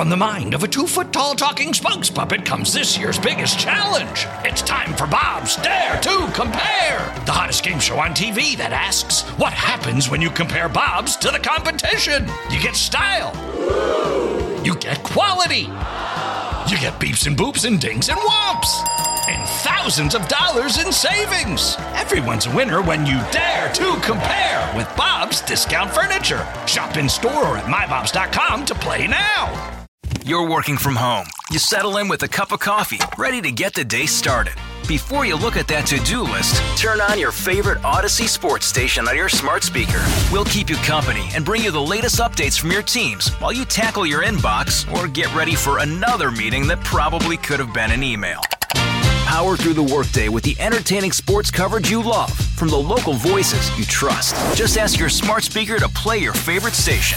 From the mind of a 2-foot-tall talking spokes puppet comes this year's biggest challenge. It's time for Bob's Dare to Compare, the hottest game show on TV that asks, what happens when you compare Bob's to the competition? You get style. You get quality. You get beeps and boops and dings and whomps. And thousands of dollars in savings. Everyone's a winner when you dare to compare with Bob's Discount Furniture. Shop in store or at mybobs.com to play now. You're working from home. You settle in with a cup of coffee, ready to get the day started. Before you look at that to-do list, turn on your favorite Odyssey sports station on your smart speaker. We'll keep you company and bring you the latest updates from your teams while you tackle your inbox or get ready for another meeting that probably could have been an email. Power through the workday with the entertaining sports coverage you love from the local voices you trust. Just ask your smart speaker to play your favorite station.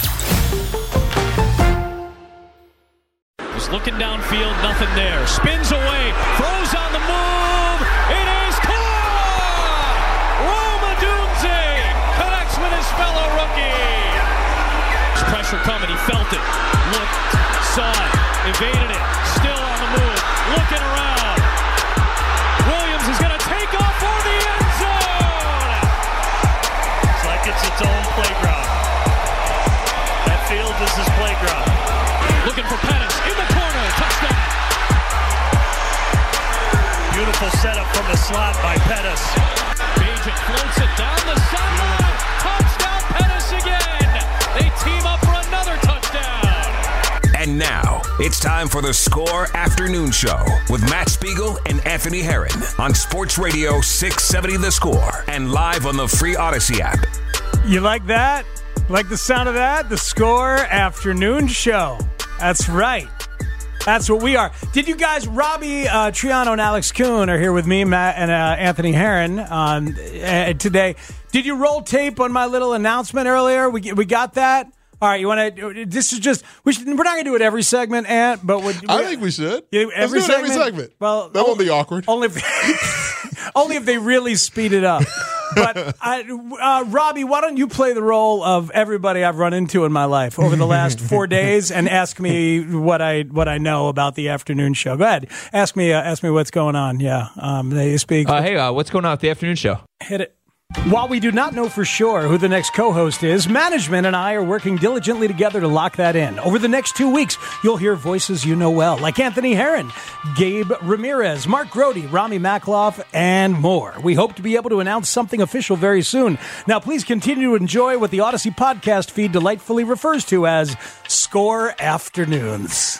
Just looking downfield, nothing there. Spins away, throws on the move. It is caught! Roma Dunze connects with his fellow rookie. There's pressure coming, he felt it. Looked, saw it, evaded it. Still on the move, looking around. Williams is going to take off for the end zone. It's like it's its own playground. That field is his playground. Looking for Pettis in the corner, touchdown. Beautiful setup from the slot by Pettis. Bagent floats it down the sideline. Touchdown, Pettis again. They team up for another touchdown. And now, it's time for the Score Afternoon Show with Matt Spiegel and Anthony Herron on Sports Radio 670 The Score and live on the free Odyssey app. You like that? Like the sound of that? The Score Afternoon Show. That's right. That's what we are. Did you guys, Robbie Triano and Alex Kuhn are here with me, Matt and Anthony Herron today. Did you roll tape on my little announcement earlier? We got that? All right, you want to? This is just we're not going to do it every segment, Ant. But I think we should. Every segment. Well, that won't be awkward. Only if they really speed it up. But Robbie, why don't you play the role of everybody I've run into in my life over the last 4 days and ask me what I know about the afternoon show? Go ahead, ask me what's going on. Yeah, they speak. Hey, what's going on with the afternoon show? Hit it. While we do not know for sure who the next co-host is, management and I are working diligently together to lock that in. Over the next 2 weeks, you'll hear voices you know well, like Anthony Herron, Gabe Ramirez, Mark Grody, Rami Makloff, and more. We hope to be able to announce something official very soon. Now, please continue to enjoy what the Odyssey podcast feed delightfully refers to as Score Afternoons.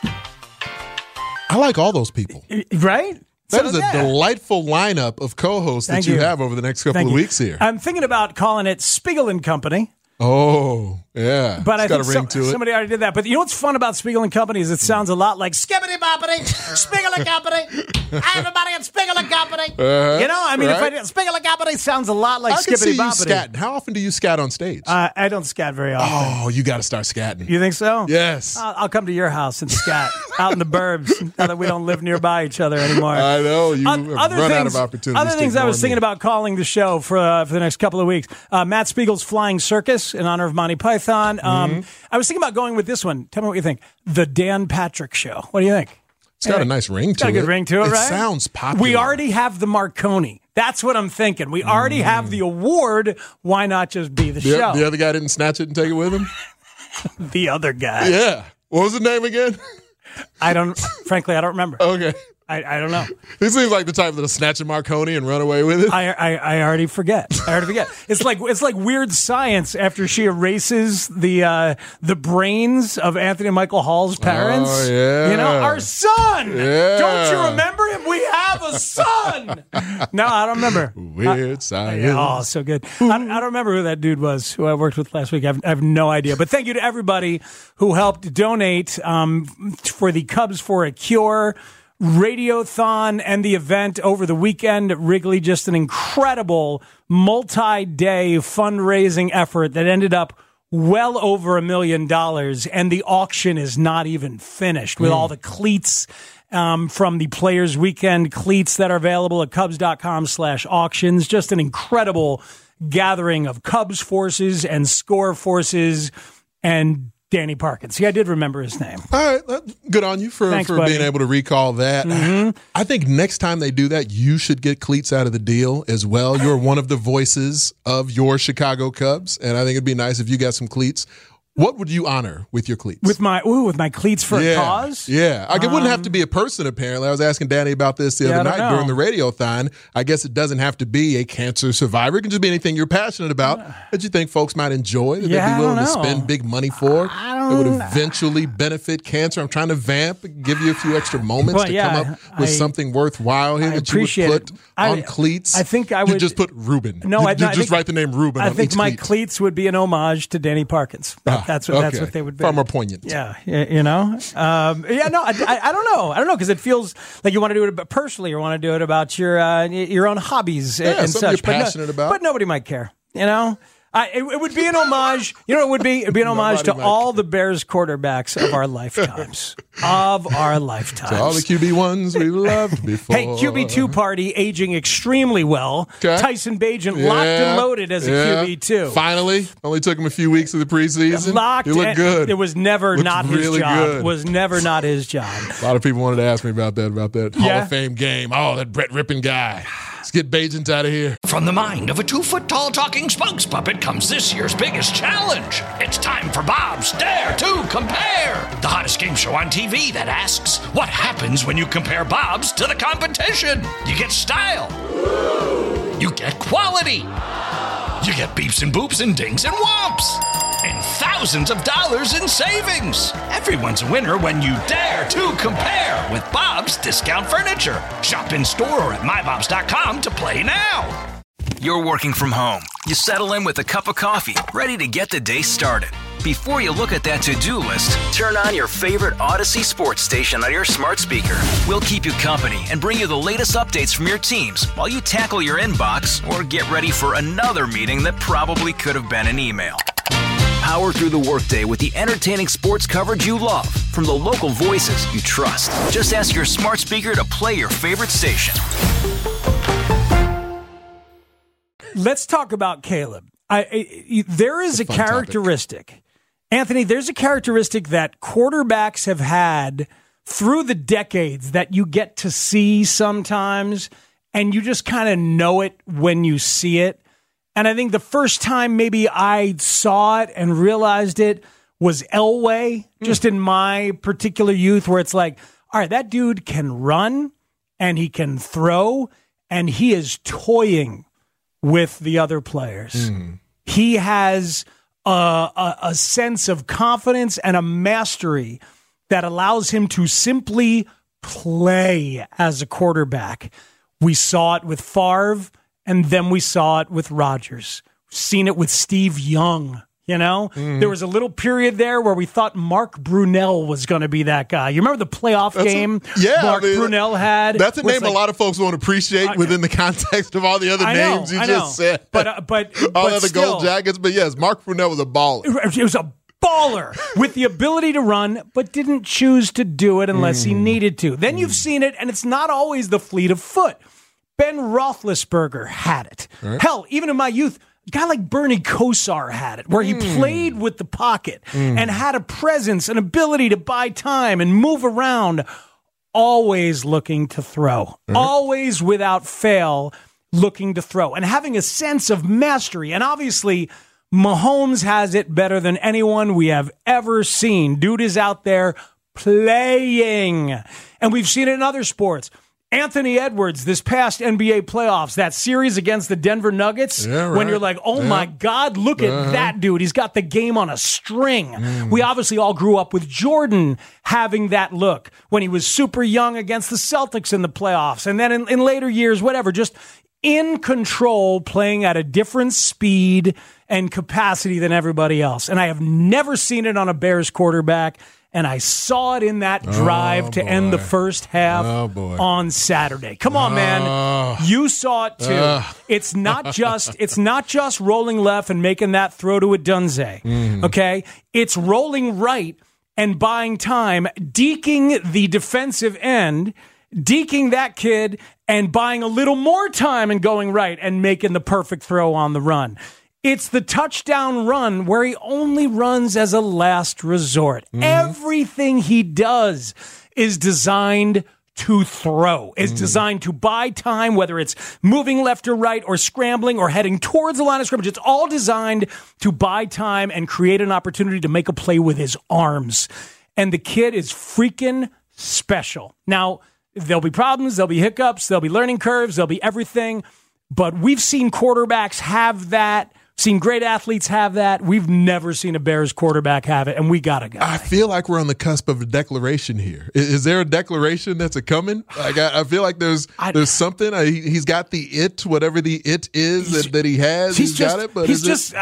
I like all those people. Right? That is a delightful lineup of co-hosts that you have over the next couple of weeks here. I'm thinking about calling it Spiegel and Company. Oh, yeah. But it's got a ring to it. Somebody already did that. But you know what's fun about Spiegel and Company is it sounds a lot like Skibbity Boppity, Spiegel and Company. Everybody at Spiegel and Company. You know, I mean, if Spiegel and Company sounds a lot like Skibbity Boppity. Scatting. How often do you scat on stage? I don't scat very often. Oh, you got to start scatting. You think so? Yes. I'll come to your house and scat out in the burbs now that we don't live nearby each other anymore. I know. You have run out of opportunities. Other things I was thinking about calling the show for the next couple of weeks. Matt Spiegel's Flying Circus in honor of Monty Python. I was thinking about going with this one. Tell me what you think. The Dan Patrick Show. What do you think? It's got a nice ring to it. It's got a good ring to it, right? It sounds popular. We already have the Marconi. That's what I'm thinking. We already have the award. Why not just be the show? The other guy didn't snatch it and take it with him? The other guy. Yeah. What was the name again? Frankly, I don't remember. Okay. I don't know. He seems like the type that'll snatch a Marconi and run away with it. I already forget. It's like Weird Science after she erases the brains of Anthony and Michael Hall's parents. Oh, yeah. You know, our son. Yeah. Don't you remember him? We have a son. No, I don't remember. Weird Science. Oh, so good. I don't remember who that dude was who I worked with last week. I have no idea. But thank you to everybody who helped donate for the Cubs for a Cure Radiothon and the event over the weekend at Wrigley. Just an incredible multi-day fundraising effort that ended up well over $1 million, and the auction is not even finished with all the cleats from the Players Weekend cleats that are available at Cubs.com/auctions. Just an incredible gathering of Cubs forces and Score forces and Danny Parkins. See, I did remember his name. All right. Good on you for being able to recall that. Mm-hmm. I think next time they do that, you should get cleats out of the deal as well. You're one of the voices of your Chicago Cubs, and I think it'd be nice if you got some cleats. What would you honor with your cleats? With my cleats for a cause? Yeah. It wouldn't have to be a person, apparently. I was asking Danny about this the other night during the radiothon. I guess it doesn't have to be a cancer survivor. It can just be anything you're passionate about that you think folks might enjoy, that they'd be willing to spend big money for. It would eventually benefit cancer. I'm trying to vamp, give you a few extra moments to come up with something worthwhile here that you would put on cleats. I think I would. You just put Ruben. No, you just write the name Ruben on each cleat. I think my cleats would be an homage to Danny Parkins. That's what they would be. Far more poignant. Yeah, you know. I don't know because it feels like you want to do it personally or want to do it about your own hobbies and such. You're passionate about. But nobody might care. You know. It would be an homage. You know what it would be? It would be an homage to all the Bears quarterbacks of our lifetimes. To all the QB1s we've loved before. Hey, QB2 party aging extremely well. Okay. Tyson Bagent locked and loaded as a QB2. Finally. Only took him a few weeks of the preseason. Locked. He looked good. It was never not his job. Good. Was never not his job. A lot of people wanted to ask me about that Hall of Fame game. Oh, that Brett Rippon guy. Let's get Bagent out of here. From the mind of a 2-foot-tall talking spokes puppet comes this year's biggest challenge. It's time for Bob's Dare to Compare, the hottest game show on TV that asks, what happens when you compare Bob's to the competition? You get style. You get quality. You get beeps and boops and dings and whomps. And thousands of dollars in savings. Everyone's a winner when you dare to compare with Bob's Discount Furniture. Shop in store or at mybobs.com to play now. You're working from home. You settle in with a cup of coffee, ready to get the day started. Before you look at that to-do list, turn on your favorite Odyssey sports station on your smart speaker. We'll keep you company and bring you the latest updates from your teams while you tackle your inbox or get ready for another meeting that probably could have been an email. Power through the workday with the entertaining sports coverage you love from the local voices you trust. Just ask your smart speaker to play your favorite station. Let's talk about Caleb. There is a characteristic. Topic. Anthony, there's a characteristic that quarterbacks have had through the decades that you get to see sometimes, and you just kind of know it when you see it. And I think the first time maybe I saw it and realized it was Elway, just in my particular youth, where it's like, all right, that dude can run and he can throw, and he is toying with the other players. He has a sense of confidence and a mastery that allows him to simply play as a quarterback. We saw it with Favre, and then we saw it with Rodgers. We've seen it with Steve Young. You know, there was a little period there where we thought Mark Brunell was going to be that guy. You remember the playoff game Mark Brunell had? That's a name a lot of folks won't appreciate within the context of all the other names you just said. But all of the gold jackets. But yes, Mark Brunell was a baller. It was a baller with the ability to run, but didn't choose to do it unless he needed to. Then you've seen it, and it's not always the fleet of foot. Ben Roethlisberger had it. Right. Hell, even in my youth, a guy like Bernie Kosar had it, where he played with the pocket and had a presence, an ability to buy time and move around, always looking to throw, always without fail looking to throw, and having a sense of mastery. And obviously, Mahomes has it better than anyone we have ever seen. Dude is out there playing. And we've seen it in other sports. Anthony Edwards, this past NBA playoffs, that series against the Denver Nuggets, when you're like, oh my God, look at that dude. He's got the game on a string. We obviously all grew up with Jordan having that look when he was super young against the Celtics in the playoffs. And then in later years, whatever, just in control, playing at a different speed and capacity than everybody else. And I have never seen it on a Bears quarterback. And I saw it in that drive to end the first half on Saturday. Come on, man. You saw it too. It's not just rolling left and making that throw to a Dunze. Okay? It's rolling right and buying time, deking the defensive end, deking that kid and buying a little more time and going right and making the perfect throw on the run. It's the touchdown run where he only runs as a last resort. Mm-hmm. Everything he does is designed to throw, is designed to buy time, whether it's moving left or right or scrambling or heading towards the line of scrimmage. It's all designed to buy time and create an opportunity to make a play with his arms. And the kid is freaking special. Now, there'll be problems, there'll be hiccups, there'll be learning curves, there'll be everything. But we've seen quarterbacks have that, seen great athletes have that. We've never seen a Bears quarterback have it, and we got a guy. I feel like we're on the cusp of a declaration here. Is there a declaration that's coming? Like I feel like there's something. He's got the it, whatever the it is that he has. He's got it, but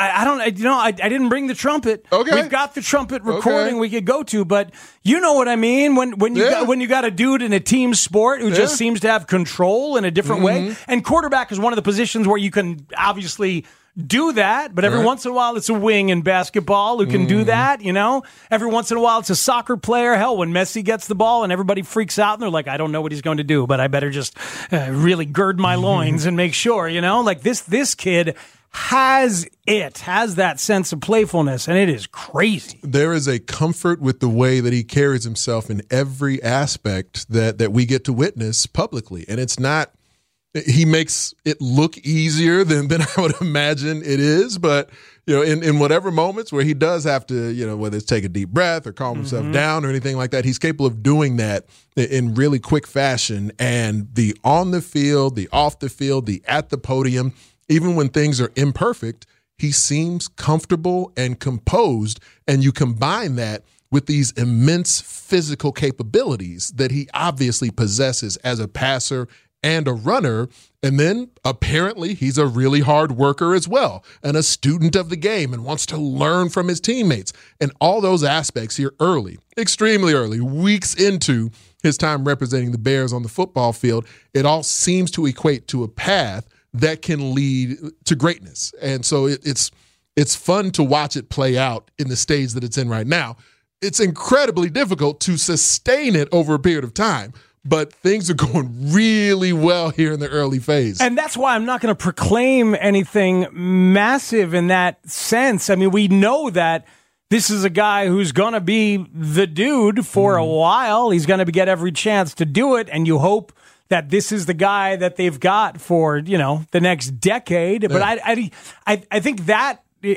I didn't bring the trumpet. Okay, we've got the trumpet recording we could go to, but you know what I mean when you got a dude in a team sport who just seems to have control in a different way, and quarterback is one of the positions where you can obviously do that, but every once in a while it's a wing in basketball who can do that, you know? Every once in a while it's a soccer player. Hell, when Messi gets the ball and everybody freaks out and they're like, I don't know what he's going to do, but I better just really gird my loins and make sure, you know? Like this kid has that sense of playfulness, and it is crazy. There is a comfort with the way that he carries himself in every aspect that we get to witness publicly, and it's not. He makes it look easier than I would imagine it is, but you know, in whatever moments where he does have to, you know, whether it's take a deep breath or calm himself down or anything like that, he's capable of doing that in really quick fashion. And the on the field, the off the field, the at the podium, even when things are imperfect, he seems comfortable and composed. And you combine that with these immense physical capabilities that he obviously possesses as a passer and a runner, and then apparently he's a really hard worker as well, and a student of the game and wants to learn from his teammates. And all those aspects here early, extremely early, weeks into his time representing the Bears on the football field, it all seems to equate to a path that can lead to greatness. And so it's fun to watch it play out in the stage that it's in right now. It's incredibly difficult to sustain it over a period of time, but things are going really well here in the early phase. And that's why I'm not going to proclaim anything massive in that sense. I mean, we know that this is a guy who's going to be the dude for a while. He's going to get every chance to do it, and you hope that this is the guy that they've got for, you know, the next decade. But I think that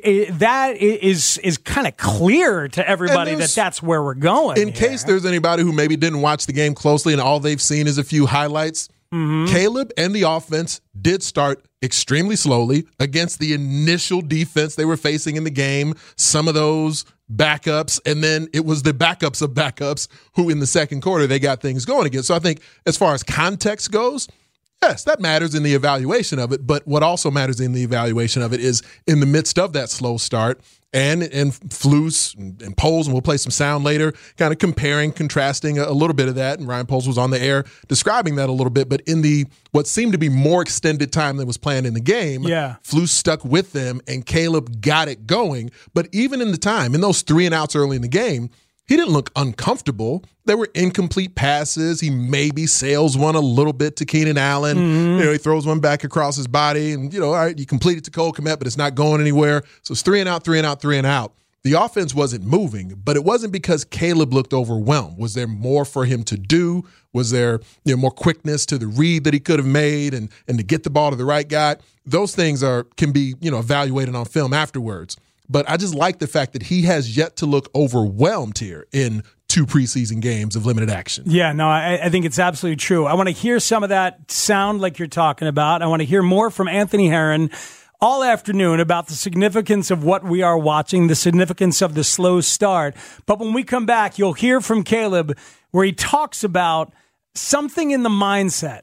is kind of clear to everybody that's where we're going. In case there's anybody who maybe didn't watch the game closely and all they've seen is a few highlights, Caleb and the offense did start extremely slowly against the initial defense they were facing in the game. Some of those backups, and then it was the backups of backups who in the second quarter they got things going again. So I think as far as context goes, yes, that matters in the evaluation of it, but what also matters in the evaluation of it is in the midst of that slow start and Flus and Poles, and we'll play some sound later, kind of comparing, contrasting a little bit of that, and Ryan Poles was on the air describing that a little bit, but in the what seemed to be more extended time than was planned in the game, Flus stuck with them, and Caleb got it going. But even in the time, in those 3 and outs early in the game, he didn't look uncomfortable. There were incomplete passes. He maybe sails one a little bit to Keenan Allen. You know, he throws one back across his body, and, you know, all right, you complete it to Cole Kmet, but it's not going anywhere. So it's 3 and out, 3 and out, 3 and out. The offense wasn't moving, but it wasn't because Caleb looked overwhelmed. Was there more for him to do? Was there, you know, more quickness to the read that he could have made and to get the ball to the right guy? Those things can be, you know, evaluated on film afterwards. But I just like the fact that he has yet to look overwhelmed here in 2 preseason games of limited action. Yeah, no, I think it's absolutely true. I want to hear some of that sound like you're talking about. I want to hear more from Anthony Herron all afternoon about the significance of what we are watching, the significance of the slow start. But when we come back, you'll hear from Caleb where he talks about something in the mindset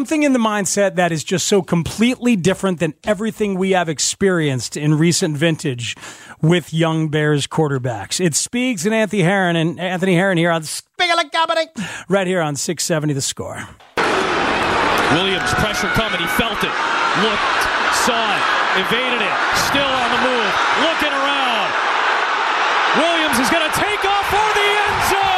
that is just so completely different than everything we have experienced in recent vintage with young Bears quarterbacks. It's Speegs and Anthony Herron here on Spiegel Comedy, right here on 670 The Score. Williams, pressure coming, he felt it, looked, saw it, evaded it, still on the move, looking around. Williams is going to take off for the end zone.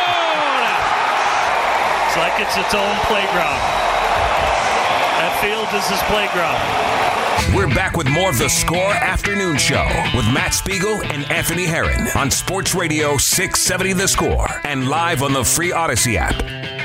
Like it's its own playground. That field is his playground. We're back with more of the Score Afternoon Show with Matt Spiegel and Anthony Herron on Sports Radio 670 The Score and live on the free Odyssey app.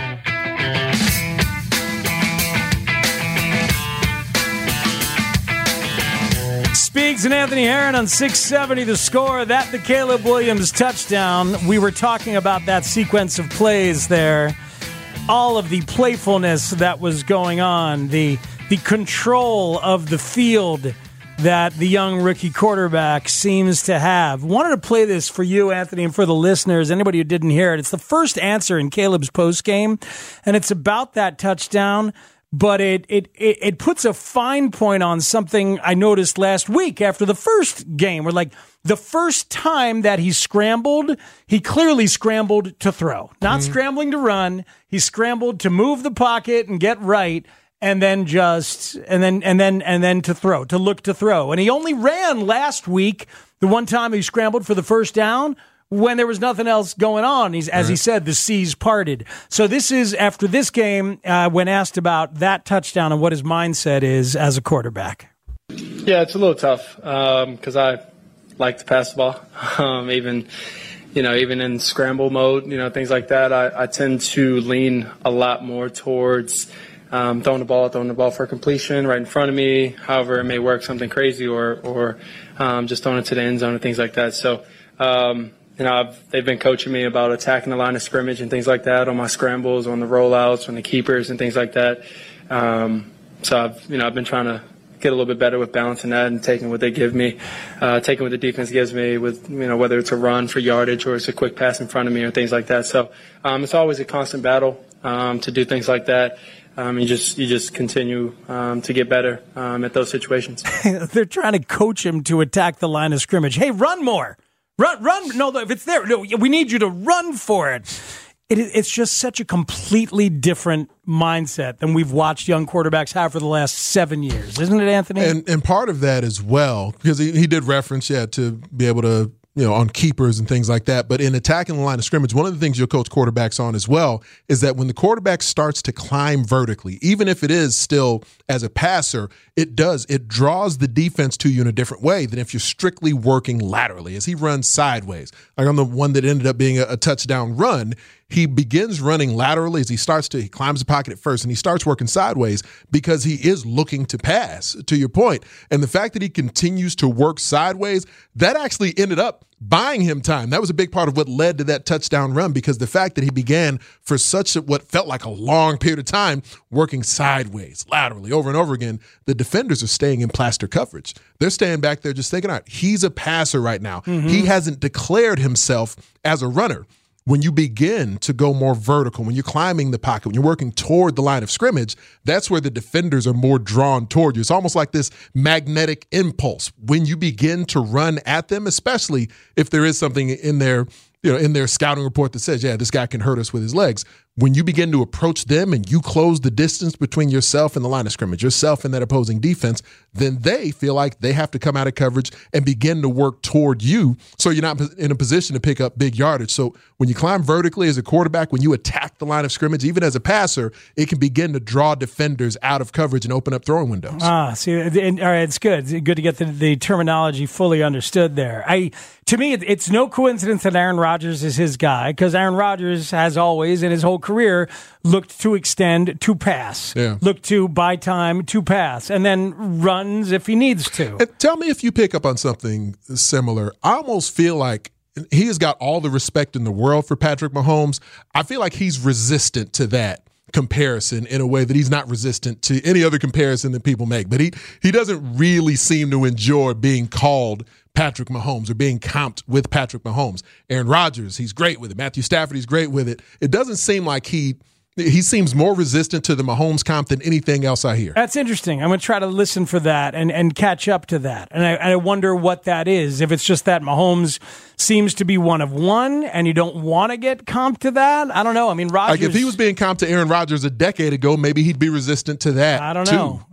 Speaks and Anthony Herron on 670 The Score. That the Caleb Williams touchdown. We were talking about that sequence of plays there. All of the playfulness that was going on, the control of the field that the young rookie quarterback seems to have. Wanted to play this for you, Anthony, and for the listeners, anybody who didn't hear it. It's the first answer in Caleb's postgame, and it's about that touchdown, but it puts a fine point on something I noticed last week after the first game, where the first time that he scrambled, he clearly scrambled to throw, not scrambling to run. He scrambled to move the pocket and get right. And then to throw, to look to throw. And he only ran last week, the one time he scrambled for the first down, when there was nothing else going on. As he said, the seas parted. So this is after this game, when asked about that touchdown and what his mindset is as a quarterback. Yeah, it's a little tough because I like to pass the ball. Even in scramble mode, things like that, I tend to lean a lot more towards throwing the ball for completion right in front of me, however it may work, something crazy, or just throwing it to the end zone and things like that. So, they've been coaching me about attacking the line of scrimmage and things like that on my scrambles, on the rollouts, on the keepers and things like that. So I've been trying to get a little bit better with balancing that and taking what they give me, taking what the defense gives me with, whether it's a run for yardage or it's a quick pass in front of me or things like that. So it's always a constant battle to do things like that. You just continue to get better at those situations. They're trying to coach him to attack the line of scrimmage. Hey, run more. Run. No, if it's there, no, we need you to run for it. It's just such a completely different mindset than we've watched young quarterbacks have for the last 7 years. Isn't it, Anthony? And part of that as well, because he did reference, to be able to, on keepers and things like that. But in attacking the line of scrimmage, one of the things you'll coach quarterbacks on as well is that when the quarterback starts to climb vertically, even if it is still as a passer, it draws the defense to you in a different way than if you're strictly working laterally. As he runs sideways, like on the one that ended up being a touchdown run, he begins running laterally as he climbs the pocket at first, and he starts working sideways because he is looking to pass, to your point. And the fact that he continues to work sideways, that actually ended up buying him time. That was a big part of what led to that touchdown run, because the fact that he began for what felt like a long period of time working sideways, laterally, over and over again, the defenders are staying in plaster coverage. They're staying back there just thinking, all right, he's a passer right now. He hasn't declared himself as a runner. When you begin to go more vertical, when you're climbing the pocket, when you're working toward the line of scrimmage, that's where the defenders are more drawn toward you. It's almost like this magnetic impulse. When you begin to run at them, especially if there is something in their scouting report that says, this guy can hurt us with his legs. When you begin to approach them and you close the distance between yourself and the line of scrimmage, yourself and that opposing defense, then they feel like they have to come out of coverage and begin to work toward you so you're not in a position to pick up big yardage. So when you climb vertically as a quarterback, when you attack the line of scrimmage, even as a passer, it can begin to draw defenders out of coverage and open up throwing windows. All right, it's good. It's good to get the terminology fully understood there. To me, it's no coincidence that Aaron Rodgers is his guy, because Aaron Rodgers has always, in his whole career, looked to extend to pass, looked to buy time to pass, and then runs if he needs to. And tell me if you pick up on something similar. I almost feel like he has got all the respect in the world for Patrick Mahomes. I feel like he's resistant to that comparison in a way that he's not resistant to any other comparison that people make. But he doesn't really seem to enjoy being called Patrick Mahomes or being comped with Patrick Mahomes. Aaron Rodgers, he's great with it. Matthew Stafford, he's great with it. It doesn't seem like he seems more resistant to the Mahomes comp than anything else I hear. That's interesting. I'm going to try to listen for that and catch up to that. And I wonder what that is. If it's just that Mahomes seems to be one of one and you don't want to get comped to that. I don't know. I mean, Rodgers. Like if he was being comped to Aaron Rodgers a decade ago, maybe he'd be resistant to that. I don't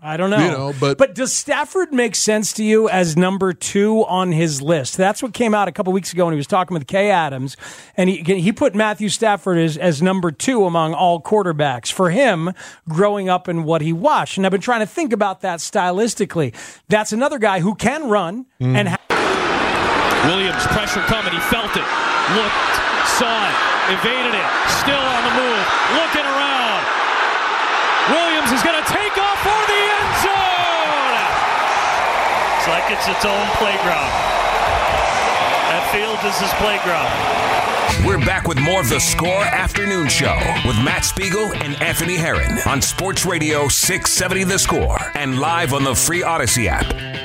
know. But does Stafford make sense to you as number 2 on his list? That's what came out a couple weeks ago when he was talking with Kay Adams. And he put Matthew Stafford as number 2 among all quarterbacks for him growing up and what he watched. And I've been trying to think about that stylistically. That's another guy who can run and Williams, pressure coming. He felt it. Looked, saw it, evaded it. Still on the move. Looking around. Williams is going to take off for the end zone. It's like it's its own playground. That field is his playground. We're back with more of the Score Afternoon Show with Matt Spiegel and Anthony Herron on Sports Radio 670 The Score and live on the free Odyssey app.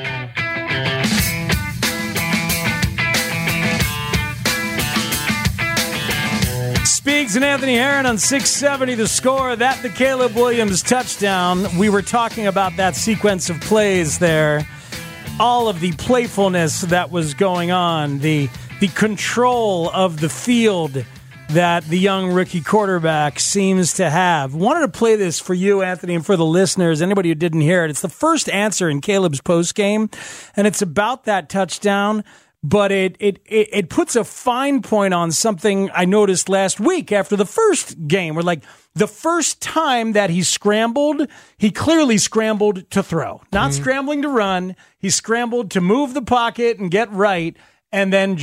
Speaks and Anthony Herron on 670 The Score. That the Caleb Williams touchdown. We were talking about that sequence of plays there. All of the playfulness that was going on, the control of the field that the young rookie quarterback seems to have. Wanted to play this for you, Anthony, and for the listeners, anybody who didn't hear it. It's the first answer in Caleb's postgame, and it's about that touchdown. But it puts a fine point on something I noticed last week after the first game. Where, like, the first time that he scrambled, he clearly scrambled to throw. Not scrambling to run. He scrambled to move the pocket and get right, and then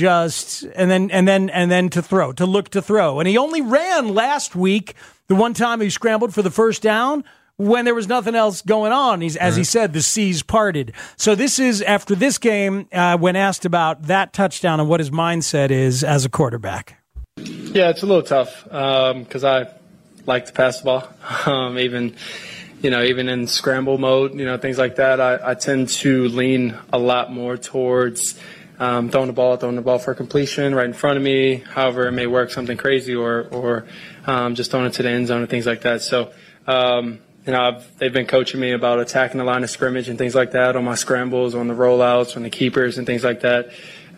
to throw, to look to throw. And he only ran last week, the one time he scrambled for the first down, when there was nothing else going on. As he said, the seas parted. So this is after this game, when asked about that touchdown and what his mindset is as a quarterback. Yeah, it's a little tough because I like to pass the ball. Even in scramble mode, things like that, I tend to lean a lot more towards throwing the ball for completion right in front of me. However, it may work something crazy or just throwing it to the end zone and things like that. So, they've been coaching me about attacking the line of scrimmage and things like that on my scrambles, on the rollouts, on the keepers and things like that.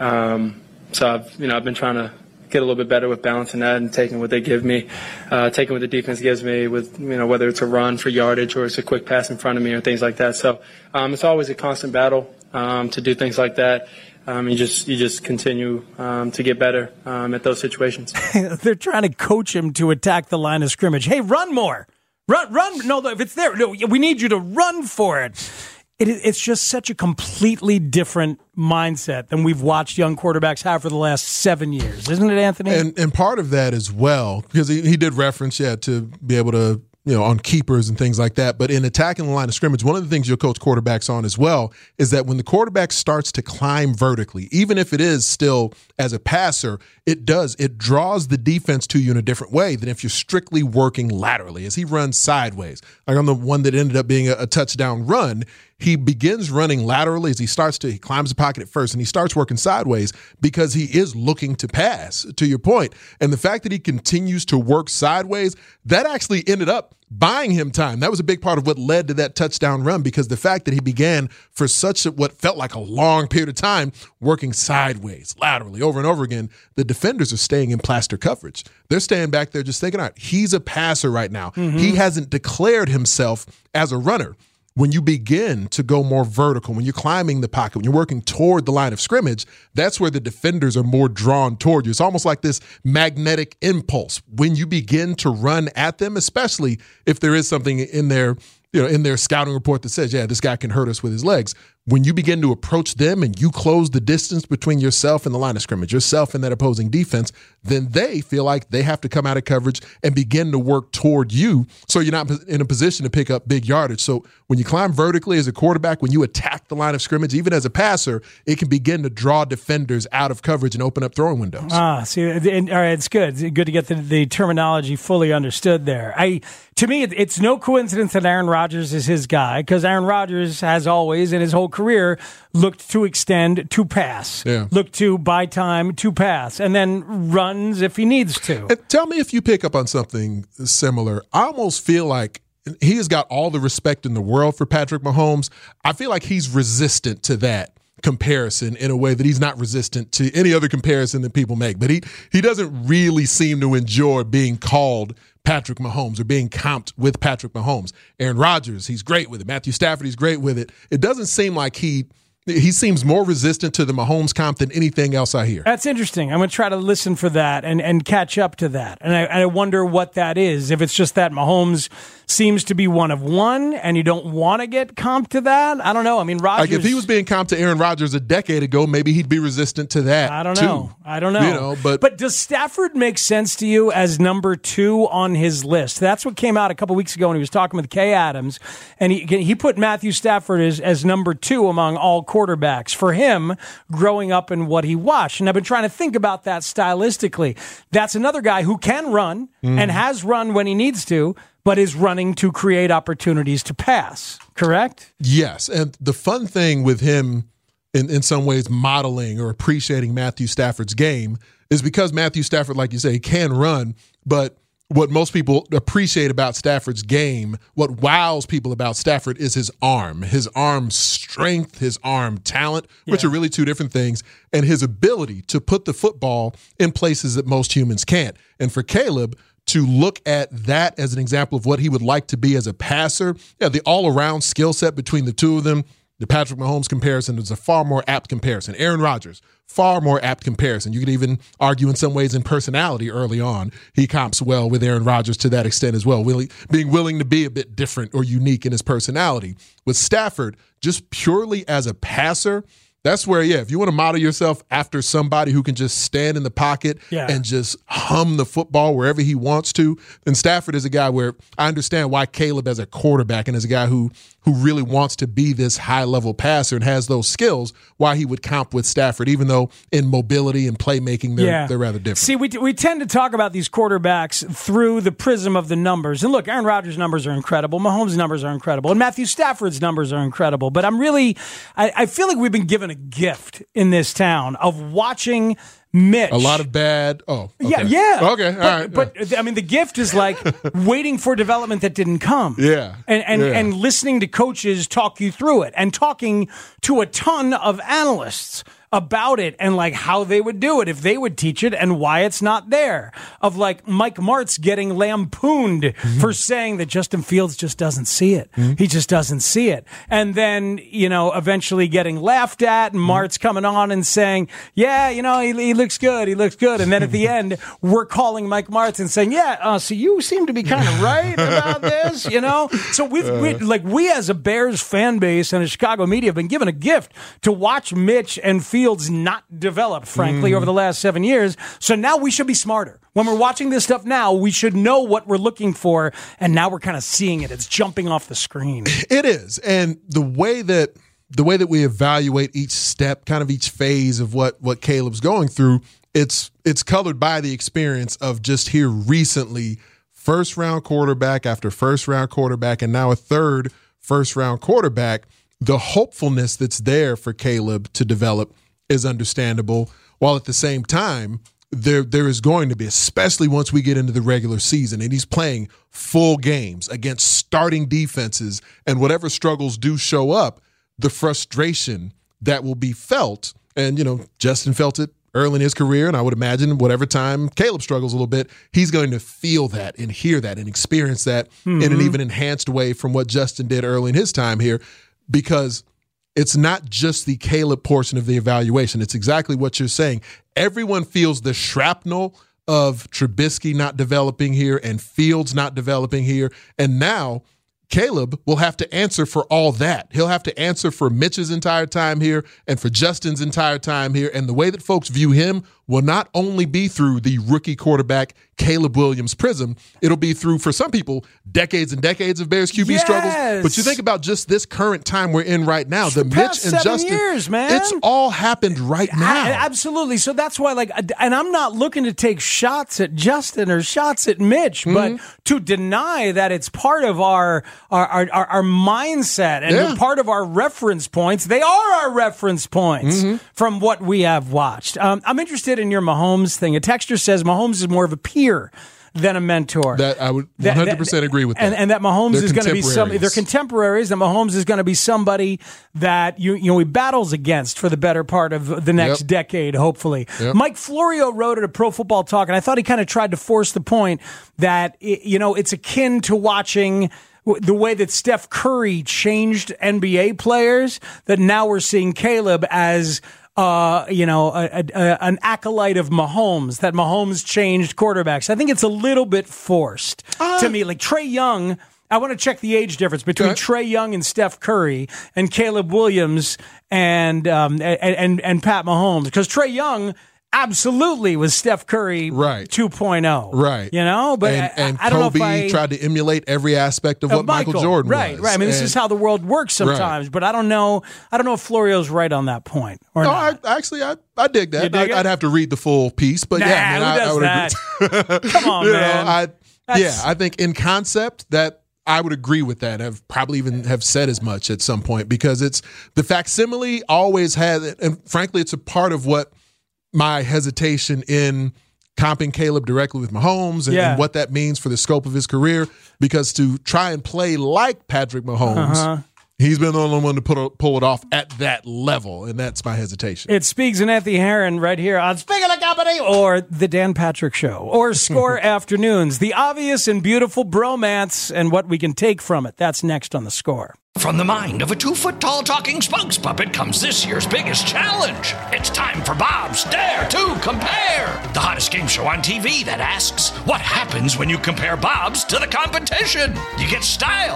So I've been trying to get a little bit better with balancing that and taking what they give me, taking what the defense gives me with, whether it's a run for yardage or it's a quick pass in front of me or things like that. So it's always a constant battle to do things like that. You just continue to get better at those situations. They're trying to coach him to attack the line of scrimmage. Hey, run more. Run. No, if it's there, no, we need you to run for it. It's just such a completely different mindset than we've watched young quarterbacks have for the last 7 years. Isn't it, Anthony? And part of that as well, because he did reference, to be able to, on keepers and things like that. But in attacking the line of scrimmage, one of the things you'll coach quarterbacks on as well is that when the quarterback starts to climb vertically, even if it is still as a passer, it draws the defense to you in a different way than if you're strictly working laterally. As he runs sideways, like on the one that ended up being a touchdown run, he begins running laterally as he climbs the pocket at first and he starts working sideways because he is looking to pass, to your point. And the fact that he continues to work sideways, that actually ended up buying him time. That was a big part of what led to that touchdown run, because the fact that he began for what felt like a long period of time working sideways, laterally, over and over again, the defenders are staying in plaster coverage. They're staying back there just thinking, all right, he's a passer right now. He hasn't declared himself as a runner. When you begin to go more vertical, when you're climbing the pocket, when you're working toward the line of scrimmage, that's where the defenders are more drawn toward you. It's almost like this magnetic impulse. When you begin to run at them, especially if there is something in their scouting report that says, this guy can hurt us with his legs. When you begin to approach them and you close the distance between yourself and the line of scrimmage, yourself and that opposing defense, then they feel like they have to come out of coverage and begin to work toward you so you're not in a position to pick up big yardage. So when you climb vertically as a quarterback, when you attack the line of scrimmage, even as a passer, it can begin to draw defenders out of coverage and open up throwing windows. All right, it's good. It's good to get the terminology fully understood there. To me, it's no coincidence that Aaron Rodgers is his guy, because Aaron Rodgers has always, in his whole career, looked to extend to pass, looked to buy time to pass, and then runs if he needs to. And tell me if you pick up on something similar. I almost feel like he has got all the respect in the world for Patrick Mahomes. I feel like he's resistant to that comparison in a way that he's not resistant to any other comparison that people make. But he doesn't really seem to enjoy being called Patrick Mahomes or being comped with Patrick Mahomes. Aaron Rodgers, he's great with it. Matthew Stafford, he's great with it. It doesn't seem like he he seems more resistant to the Mahomes comp than anything else I hear. That's interesting. I'm going to try to listen for that and catch up to that. And I wonder what that is. If it's just that Mahomes seems to be one of one and you don't want to get comped to that. I don't know. I mean, Rodgers. Like if he was being comped to Aaron Rodgers a decade ago, maybe he'd be resistant to that. I don't know. But does Stafford make sense to you as number 2 on his list? That's what came out a couple weeks ago when he was talking with Kay Adams, and he put Matthew Stafford as number 2 among all quarterbacks for him growing up in what he watched. And I've been trying to think about that stylistically. That's another guy who can run and has run when he needs to, but is running to create opportunities to pass, correct? Yes, and the fun thing with him in some ways modeling or appreciating Matthew Stafford's game is because Matthew Stafford, like you say, can run, but what most people appreciate about Stafford's game, what wows people about Stafford is his arm strength, his arm talent, which are really two different things, and his ability to put the football in places that most humans can't. And for Caleb to look at that as an example of what he would like to be as a passer, the all-around skill set between the two of them, the Patrick Mahomes comparison is a far more apt comparison. Aaron Rodgers, far more apt comparison. You could even argue in some ways in personality early on, he comps well with Aaron Rodgers to that extent as well, being willing to be a bit different or unique in his personality. With Stafford, just purely as a passer, that's where, if you want to model yourself after somebody who can just stand in the pocket and just hum the football wherever he wants to, then Stafford is a guy where I understand why Caleb as a quarterback and as a guy who really wants to be this high-level passer and has those skills, why he would comp with Stafford, even though in mobility and playmaking, they're rather different. See, we tend to talk about these quarterbacks through the prism of the numbers. And look, Aaron Rodgers' numbers are incredible. Mahomes' numbers are incredible. And Matthew Stafford's numbers are incredible. But I feel like we've been given a gift in this town of watching Mitch. A lot of bad. Oh, okay. Yeah. Okay, all right. But I mean, the gift is like waiting for development that didn't come. Yeah. And listening to coaches talk you through it and talking to a ton of analysts about it and like how they would do it if they would teach it and why it's not there. Of like Mike Martz getting lampooned for saying that Justin Fields just doesn't see it. He just doesn't see it. And then, eventually getting laughed at and Martz coming on and saying, he looks good. He looks good. And then at the end, we're calling Mike Martz and saying, so you seem to be kind of right about this, So we as a Bears fan base and a Chicago media have been given a gift to watch Mitch and Fields not developed, frankly, over the last 7 years. So now we should be smarter. When we're watching this stuff now, we should know what we're looking for, and now we're kind of seeing it. It's jumping off the screen. It is. And the way that we evaluate each step, kind of each phase of what Caleb's going through, it's colored by the experience of just here recently, first-round quarterback after first-round quarterback, and now a third first-round quarterback. The hopefulness that's there for Caleb to develop is understandable, while at the same time, there is going to be, especially once we get into the regular season, and he's playing full games against starting defenses, and whatever struggles do show up, the frustration that will be felt, and, Justin felt it early in his career, and I would imagine whatever time Caleb struggles a little bit, he's going to feel that and hear that and experience that in an even enhanced way from what Justin did early in his time here, because it's not just the Caleb portion of the evaluation. It's exactly what you're saying. Everyone feels the shrapnel of Trubisky not developing here and Fields not developing here. And now Caleb will have to answer for all that. He'll have to answer for Mitch's entire time here and for Justin's entire time here. And the way that folks view him will not only be through the rookie quarterback Caleb Williams prism, it'll be through, for some people, decades and decades of Bears QB struggles. But you think about just this current time we're in right now, the Mitch and Justin, years, man. It's all happened right now. Absolutely. So that's why, and I'm not looking to take shots at Justin or shots at Mitch, but to deny that it's part of our mindset and part of our reference points. They are our reference points from what we have watched. I'm interested in your Mahomes thing. A texter says Mahomes is more of a peer than a mentor. That I would 100% agree with that. And that Mahomes is going to be they're contemporaries, and Mahomes is going to be somebody that he battles against for the better part of the next decade, hopefully. Yep. Mike Florio wrote at a Pro Football Talk, and I thought he kind of tried to force the point that it's akin to watching the way that Steph Curry changed NBA players, that now we're seeing Caleb as an acolyte of Mahomes, that Mahomes changed quarterbacks. I think it's a little bit forced to me. Like Trae Young, I want to check the age difference between Trae Young and Steph Curry and Caleb Williams and Pat Mahomes, because Trae Young absolutely was Steph Curry 2.0. Right. But and I don't Kobe know if tried to emulate every aspect of what Michael Jordan was. Right. I mean, this is how the world works sometimes, but I don't know if Florio's right on that point or not. I dig that. I'd have to read the full piece, but I would agree. Come on, man. I think in concept that I would agree with that. I've probably even have said as much at some point, because it's the facsimile always has, and frankly, it's a part of what my hesitation in comping Caleb directly with Mahomes and what that means for the scope of his career, because to try and play like Patrick Mahomes, he's been the only one to pull it off at that level, and that's my hesitation. It's Speaks and Anthony Herron right here on Speak of the Company, or The Dan Patrick Show, or Score Afternoons. The obvious and beautiful bromance and what we can take from it. That's next on The Score. From the mind of a 2-foot-tall talking spokes puppet comes this year's biggest challenge. It's time for Bob's Dare to Compare, the hottest game show on TV that asks, what happens when you compare Bob's to the competition? You get style.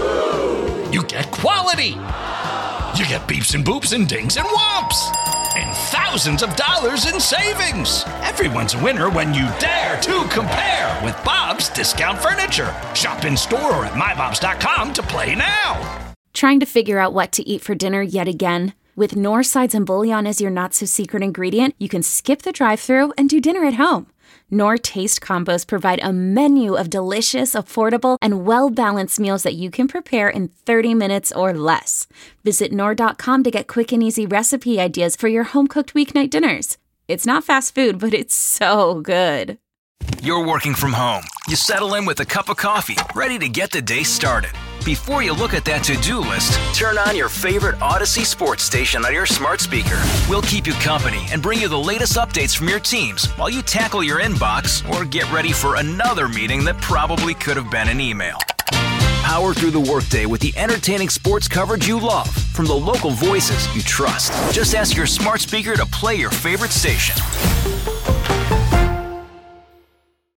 You get quality. You get beeps and boops and dings and whomps. And thousands of dollars in savings. Everyone's a winner when you dare to compare with Bob's Discount Furniture. Shop in store or at mybobs.com to play now. Trying to figure out what to eat for dinner yet again? With Knorr sides and bouillon as your not-so-secret ingredient, you can skip the drive-thru and do dinner at home. Knorr Taste Combos provide a menu of delicious, affordable, and well-balanced meals that you can prepare in 30 minutes or less. Visit Knorr.com to get quick and easy recipe ideas for your home-cooked weeknight dinners. It's not fast food, but it's so good. You're working from home. You settle in with a cup of coffee, ready to get the day started. Before you look at that to-do list, turn on your favorite Odyssey sports station on your smart speaker. We'll keep you company and bring you the latest updates from your teams while you tackle your inbox or get ready for another meeting that probably could have been an email. Power through the workday with the entertaining sports coverage you love from the local voices you trust. Just ask your smart speaker to play your favorite station.